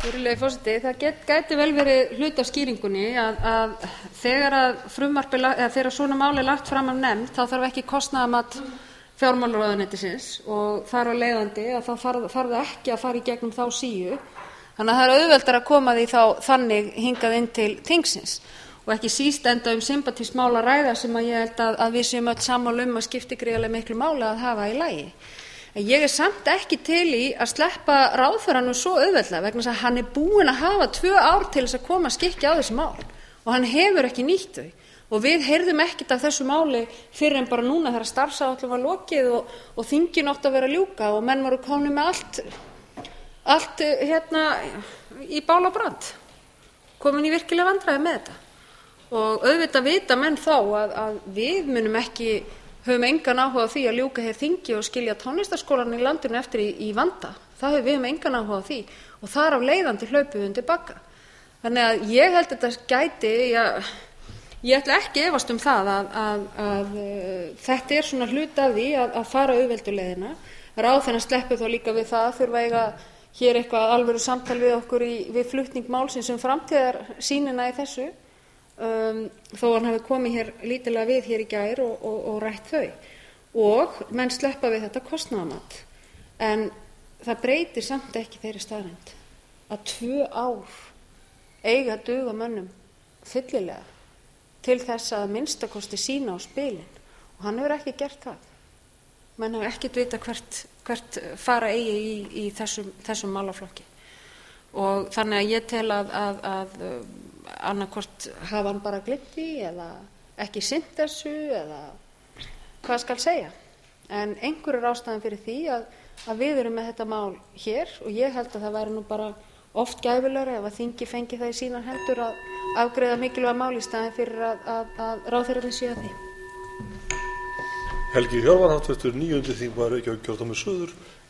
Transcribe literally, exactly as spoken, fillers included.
Virðulegi forseti, það get, gæti vel verið hluti af skýringunni að, að þegar að frumvarp er, eða þegar svona mál er lagt fram af nefnd þá þarf ekki kostnaðarmat fjármálaráðuneytisins og þar á leiðandi að þá þarf það ekki að fara í gegnum þá síu. Þannig að það er auðveldara að koma því þá þannig hingað inn til þingsins og ekki síst enda um sympatískt mál að ræða sem að ég held að, að við séum öll sammála um að skipti gríðarlega miklu máli að hafa í lagi. En ég er samt ekki til í að sleppa ráðherranum svo auðveldlega vegna þess að hann er búinn að hafa tvö ár til þess að koma skikki á þessi mál og hann hefur ekki nýtt þau. Og við heyrðum ekkert af þessu máli fyrr en bara núna þegar starfsáætlun var lokið og, og þingin átti að vera að ljúka og menn voru komnir með allt, allt hérna í bál og brand, komin í virkilega vandræði með þetta. Og auðvitað vita menn þá að, að við munum ekki, höfum engan áhuga á því að ljúka hér þingi og skilja tónlistarskólann í landinu eftir í, í vanda. Það höfum við höfum engan áhuga á því og þar af leiðandi hlaupum við undir bagga. Þannig að ég held að þetta gæti, já, ég ætla ekki efast um það að, að, að, að þetta er svona hluti af því að, að fara auðvelduleiðina. Ráðherrann sleppur þá líka við það að þurfa að eiga hér eitthvað alvöru samtal við okkur í, við flutning málsins um framtíðarsýnina í þessu. Um, þó hann hafi komið hér lítilega við hér í gær og, og, og rætt þau og menn sleppa við þetta kostnaðarmat en það breytir samt ekki þeirri staðreynd að tvö ár eiga að duga mönnum fyllilega til þess að minnstakosti sýna á spilin og hann hefur ekki gert það. Menn hafa ekkert vita hvert, hvert fara eigi í, í þessum, þessum málaflokki og þannig að ég tel að, að, að annarkvort hafa hann bara gleymt því eða ekki sinnt þessu eða hvað skal segja. En einhver er ástæðan fyrir því að, að við erum með þetta mál hér og ég held að það væri nú bara oft gæfulegra ef að þingi fengi það í sínar hendur að afgreiða mikilvæga mál í staðinn fyrir að, að, að ráðherrarnir séu að því. Helgi Hjörvar, háttvirtur níundi þingmaður Reykjavík kjördæmis suður.